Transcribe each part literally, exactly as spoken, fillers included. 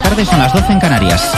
tarde, son las doce en Canarias.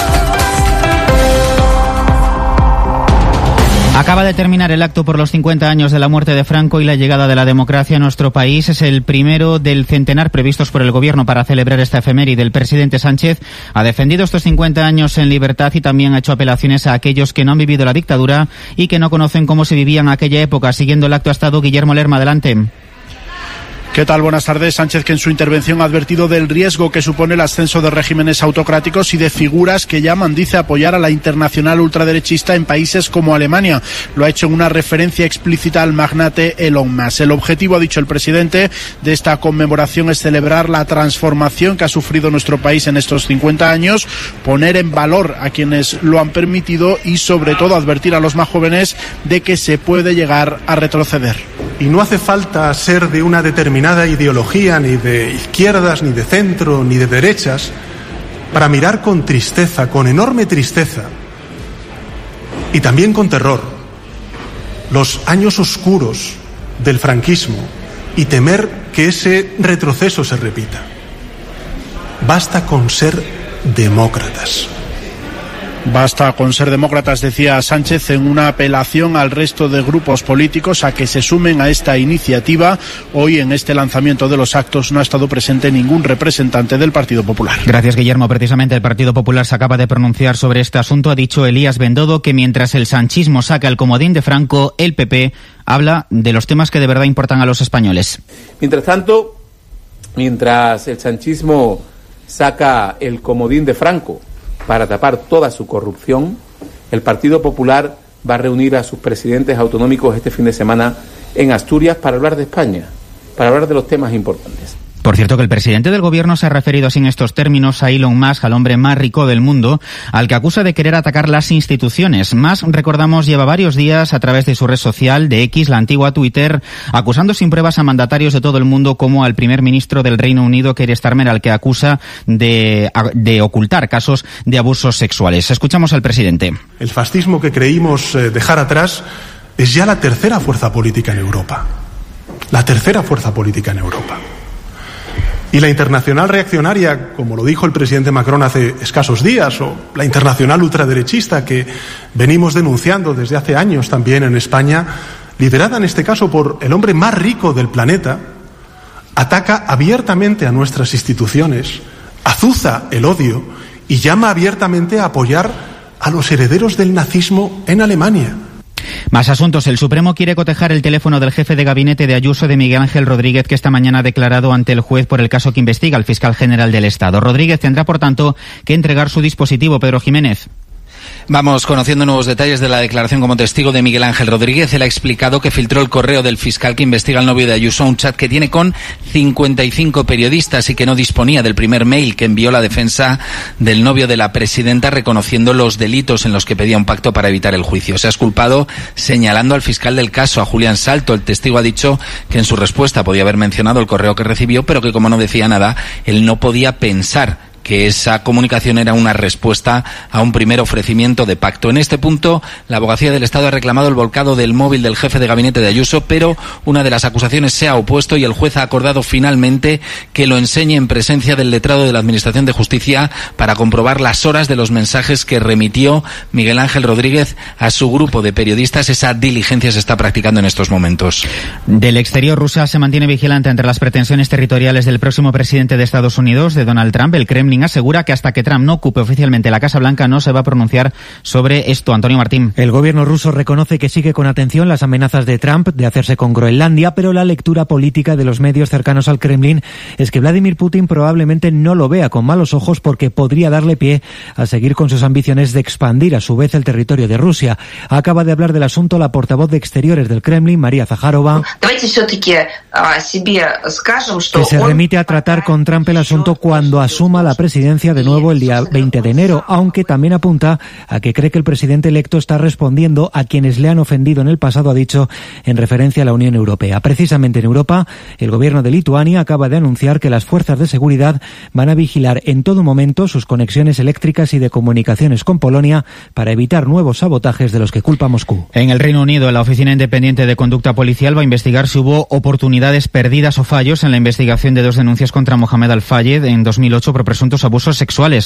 Acaba de terminar el acto por los cincuenta años de la muerte de Franco y la llegada de la democracia a nuestro país. Es el primero del centenar previstos por el Gobierno para celebrar esta efeméride. El presidente Sánchez ha defendido estos cincuenta años en libertad y también ha hecho apelaciones a aquellos que no han vivido la dictadura y que no conocen cómo se vivía en aquella época. Siguiendo el acto ha estado Guillermo Lerma. Adelante. ¿Qué tal? Buenas tardes. Sánchez, que en su intervención ha advertido del riesgo que supone el ascenso de regímenes autocráticos y de figuras que llaman, dice, apoyar a la internacional ultraderechista en países como Alemania. Lo ha hecho en una referencia explícita al magnate Elon Musk. El objetivo, ha dicho el presidente, de esta conmemoración es celebrar la transformación que ha sufrido nuestro país en estos cincuenta años, poner en valor a quienes lo han permitido y, sobre todo, advertir a los más jóvenes de que se puede llegar a retroceder. Y no hace falta ser de una determinada ideología, ni de izquierdas, ni de centro, ni de derechas, para mirar con tristeza, con enorme tristeza, y también con terror, los años oscuros del franquismo y temer que ese retroceso se repita. Basta con ser demócratas. Basta con ser demócratas, decía Sánchez en una apelación al resto de grupos políticos a que se sumen a esta iniciativa. Hoy, en este lanzamiento de los actos, no ha estado presente ningún representante del Partido Popular. Gracias, Guillermo. Precisamente el Partido Popular se acaba de pronunciar sobre este asunto. Ha dicho Elías Bendodo que mientras el sanchismo saca el comodín de Franco, el P P habla de los temas que de verdad importan a los españoles. Mientras tanto, mientras el sanchismo saca el comodín de Franco para tapar toda su corrupción, el Partido Popular va a reunir a sus presidentes autonómicos este fin de semana en Asturias para hablar de España, para hablar de los temas importantes. Por cierto, que el presidente del Gobierno se ha referido así en estos términos a Elon Musk, al hombre más rico del mundo, al que acusa de querer atacar las instituciones. Musk, recordamos, lleva varios días a través de su red social de X, la antigua Twitter, acusando sin pruebas a mandatarios de todo el mundo, como al primer ministro del Reino Unido, Keir Starmer, al que acusa de, de ocultar casos de abusos sexuales. Escuchamos al presidente. El fascismo que creímos eh, dejar atrás es ya la tercera fuerza política en Europa. La tercera fuerza política en Europa. Y la internacional reaccionaria, como lo dijo el presidente Macron hace escasos días, o la internacional ultraderechista que venimos denunciando desde hace años también en España, liderada en este caso por el hombre más rico del planeta, ataca abiertamente a nuestras instituciones, azuza el odio y llama abiertamente a apoyar a los herederos del nazismo en Alemania. Más asuntos. El Supremo quiere cotejar el teléfono del jefe de gabinete de Ayuso, de Miguel Ángel Rodríguez, que esta mañana ha declarado ante el juez por el caso que investiga el fiscal general del Estado. Rodríguez tendrá, por tanto, que entregar su dispositivo. Pedro Jiménez. Vamos conociendo nuevos detalles de la declaración como testigo de Miguel Ángel Rodríguez. Él ha explicado que filtró el correo del fiscal que investiga al novio de Ayuso, un chat que tiene con cincuenta y cinco periodistas y que no disponía del primer mail que envió la defensa del novio de la presidenta, reconociendo los delitos en los que pedía un pacto para evitar el juicio. Se ha exculpado señalando al fiscal del caso, a Julián Salto. El testigo ha dicho que en su respuesta podía haber mencionado el correo que recibió, pero que como no decía nada, él no podía pensar que esa comunicación era una respuesta a un primer ofrecimiento de pacto. En este punto, la Abogacía del Estado ha reclamado el volcado del móvil del jefe de gabinete de Ayuso, pero una de las acusaciones se ha opuesto y el juez ha acordado finalmente que lo enseñe en presencia del letrado de la Administración de Justicia para comprobar las horas de los mensajes que remitió Miguel Ángel Rodríguez a su grupo de periodistas. Esa diligencia se está practicando en estos momentos. Del exterior, Rusia se mantiene vigilante ante las pretensiones territoriales del próximo presidente de Estados Unidos, de Donald Trump. El Kremlin asegura que hasta que Trump no ocupe oficialmente la Casa Blanca no se va a pronunciar sobre esto. Antonio Martín. El gobierno ruso reconoce que sigue con atención las amenazas de Trump de hacerse con Groenlandia, pero la lectura política de los medios cercanos al Kremlin es que Vladimir Putin probablemente no lo vea con malos ojos, porque podría darle pie a seguir con sus ambiciones de expandir a su vez el territorio de Rusia. Acaba de hablar del asunto la portavoz de Exteriores del Kremlin, María Zaharova, que se remite a tratar con Trump el asunto cuando asuma la presidencia de nuevo el día veinte de enero, aunque también apunta a que cree que el presidente electo está respondiendo a quienes le han ofendido en el pasado, ha dicho, en referencia a la Unión Europea. Precisamente en Europa, el gobierno de Lituania acaba de anunciar que las fuerzas de seguridad van a vigilar en todo momento sus conexiones eléctricas y de comunicaciones con Polonia para evitar nuevos sabotajes de los que culpa Moscú. En el Reino Unido, la Oficina Independiente de Conducta Policial va a investigar si hubo oportunidades perdidas o fallos en la investigación de dos denuncias contra Mohamed Al-Fayed en dos mil ocho por presuntos abusos sexuales.